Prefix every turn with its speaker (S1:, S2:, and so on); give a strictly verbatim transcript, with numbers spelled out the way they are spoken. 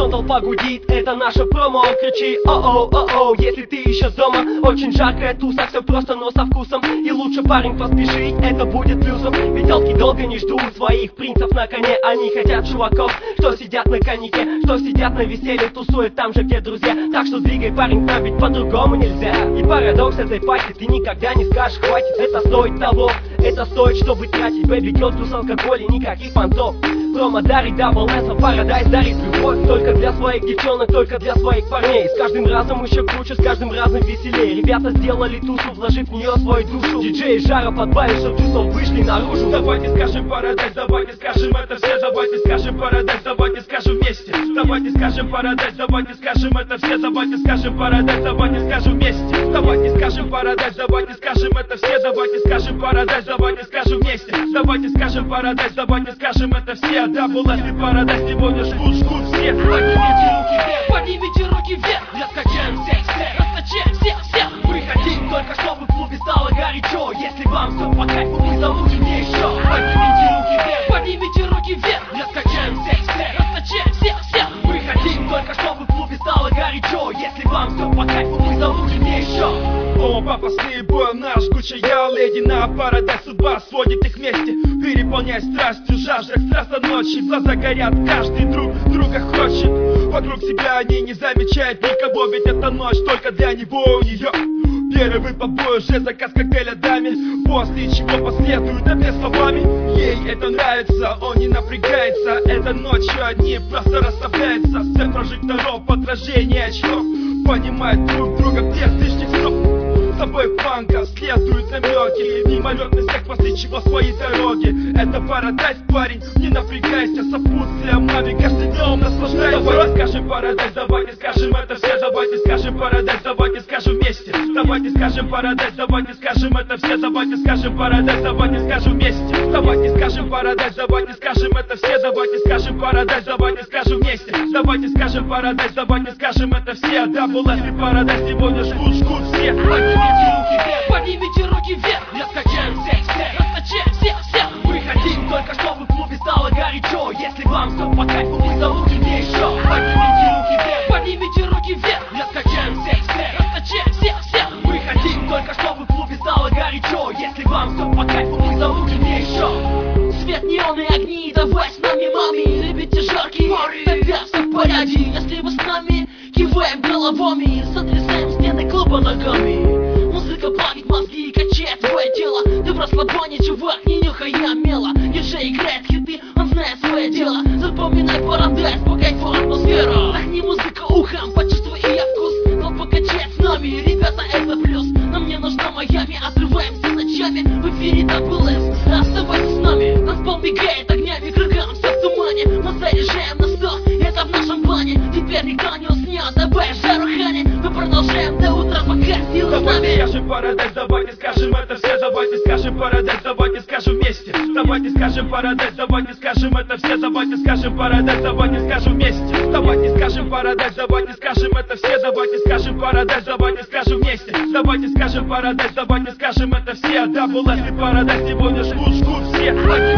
S1: вон толпа гудит, это наша промо. Кричи о-оу, о-оу, если ты еще дома. Очень жаркая туса, все просто, но со вкусом. И лучше, парень, поспеши, это будет плюсом. Ведь телки долго не ждут своих принцев на коне. Они хотят чуваков, что сидят на коньяке, что сидят на веселье, тусуют там же, где друзья. Так что двигай, парень, к нам, ведь по-другому нельзя. И парадокс этой пати, ты никогда не скажешь хватит. Это стоит того, это стоит, чтобы тратить. Бэби гелл плюс алкоголь и никаких понтов. Промо дарит дабл эс, а Парадайз дарит любовь. Только для своих девчонок, только для своих парней. С каждым разом еще круче, с каждым разом веселее. Ребята сделали тусу, вложив в нее свою душу. Диджей жара подбавил, чтоб чувства вышли наружу.
S2: Давайте скажем Парадайз, давайте скажем это все. Давайте скажем Парадайз, давайте скажем вместе. Давайте скажем Парадайз, давайте скажем это все. Давайте скажем Парадайз, давайте скажем вместе. Давайте скажем Парадайз, давайте скажем это все. Давайте скажем Парадайз, давайте скажем вместе. Давайте скажем Парадайз, давайте скажем это все. Дабл эс и Парадайз сегодня жгут, жгут все.
S3: Поднимите руки вверх, поднимите руки вверх. Раскачаем всех, всех, расточаем всех, всех. Мы хотим только, чтобы в клубе стало горячо. Если вам все по кайфу, мы замутим мне еще. Поднимите руки вверх, поднимите руки вверх. Раскачаем всех, всех, расточаем всех, всех. Мы хотим только, чтобы в клубе стало горячо. Если вам все по кайфу, мы замутим мне еще.
S2: О, пафосный бой наш, жгучая леди на Парадайз, судьба сводит их вместе. Переполняй страстью, жаждах страстной ночи. Глаза горят, каждый друг друга хочет. Вокруг себя они не замечают никого, ведь эта ночь только для него у нее. Первый побой, уже заказ коктейля даме. После чего последует ответ словами. Ей это нравится, он не напрягается. Эта ночью одни просто расслабляются. Свет прожекторов, отражение очков. Понимают друг друга без лишних слов. С собой фанка следуют намеки. Мимолетный секс, после чего свои дороги. Это Парадайз, парень, не напрягайся. Сопутствие маме каждый днем наслаждайся. Давайте скажем Парадайз, давайте скажем это все. Давайте скажем Парадайз, давайте скажем вместе. Давайте скажем Парадайз, давайте скажем это все. Давайте скажем Парадайз, давайте скажем вместе. Давайте скажем Парадайз, давайте скажем это все. Давайте скажем Парадайз, давайте скажем вместе. Давайте скажем Парадайз, давайте скажем это все. Дабл эс и Парадайз сегодня жгут, жгут все.
S3: Поднимите руки вверх, поднимите руки вверх. Раскачаем всех, всех, расточаем всех, всех. Мы хотим только, чтобы в клубе стало горячо. Если вам все по кайфу, мы замутим мне еще. Поднимите руки вверх, поднимите руки вверх. Раскачаем всех, всех, расточаем всех, всех. Мы хотим только, чтобы в клубе стало горячо. Если вам все по кайфу, мы замутим мне еще. Свет, неоны, огни, давай с нами, мами. Любите жаркий, тогда все в порядке. Если вы с нами, киваем головами, сотрясаем стены клуба ногами. Музыка плавит мозги и качает твое тело. Ты в расслабоне, чувак, не нюхая мела. Диджей играет хиты, он знает свое дело. Запоминай Парадайз, по кайфу атмосфера. Нагни музыка ухом, почувствуй ее вкус. Толпа качает с нами, ребята, это плюс. Нам не нужна Майами, отрываемся ночами. В эфире дабл эс, оставайся с нами. Танцпол мигает огнями, кругом все в тумане. Мы заряжаем на сто, это в нашем плане. Теперь никто не уснет, добавь жару Хани. Мы продолжаем до утра, пока силы с нами.
S2: Давайте скажем Парадайз, давайте скажем это все. Давайте скажем Парадайз, давайте скажем вместе. Давайте скажем Парадайз, давайте скажем это все. Давайте скажем Парадайз, давайте скажем вместе. Давайте скажем Парадайз, давайте скажем это все. Давайте скажем Парадайз, давайте скажем вместе. Давайте скажем Парадайз, давайте скажем это все. Дабл эс и Парадайз сегодня жгут, жгут все.